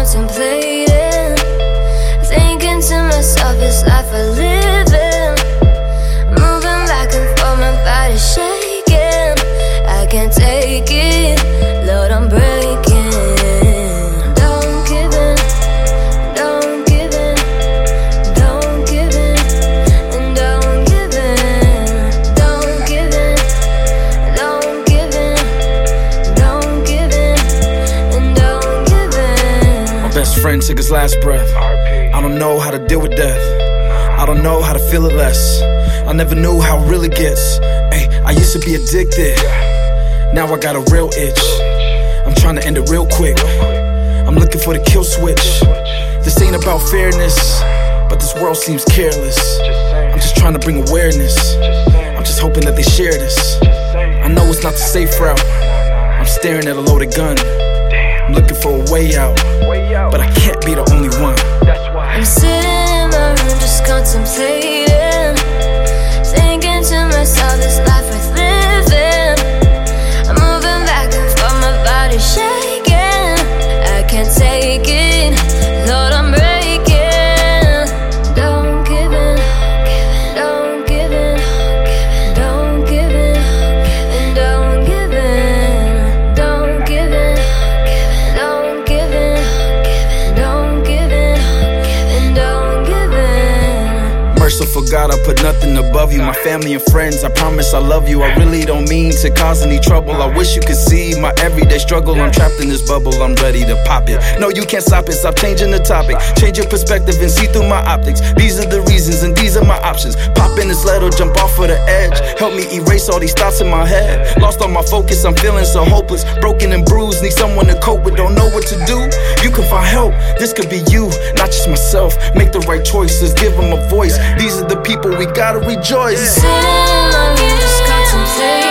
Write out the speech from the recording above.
contemplating, thinking to myself, this life I live in. Moving back and forth, my body shaking. I can't take it, Lord, I'm breaking. Don't give in, don't give in, don't give in, and don't give in. Don't give in, don't give in, don't give in, and don't give in. My best friend took his last breath. I don't know how to deal with death. I don't know how to feel it less. I never knew how it really gets. Ay, I used to be addicted. Now I got a real itch. I'm trying to end it real quick. I'm looking for the kill switch. This ain't about fairness, but this world seems careless. I'm just trying to bring awareness. I'm just hoping that they share this. I know it's not the safe route. I'm staring at a loaded gun. I'm looking for a way out, but I can't be the only one. I'm sitting in my room just contemplating, thinking to myself, this life worth living. I'm moving back and forth, my body shaking. I can't take it, Lord, I'm breaking. Don't give in, don't give in, don't give in, and don't give in. Don't give in, don't give in, don't give in, and don't give in. Merciful God, I put nothing above you. My family and friends, I promise I love you. I really don't mean to cause any trouble. I wish you could see my everyday struggle. I'm trapped in this bubble, I'm ready to pop it. No, you can't stop it, stop changing the topic. Change your perspective and see through my optics. These are the reasons and these are my options. Pop in this letter, jump off of the edge. Help me erase all these thoughts in my head. Lost all my focus, I'm feeling so hopeless. Broken and bruised, need someone to cope with. Don't know what to do, you can find help. This could be you, not just myself. Make the right choices, give them a voice. These are the people we gotta rejoice. Sitting in my room just contemplating.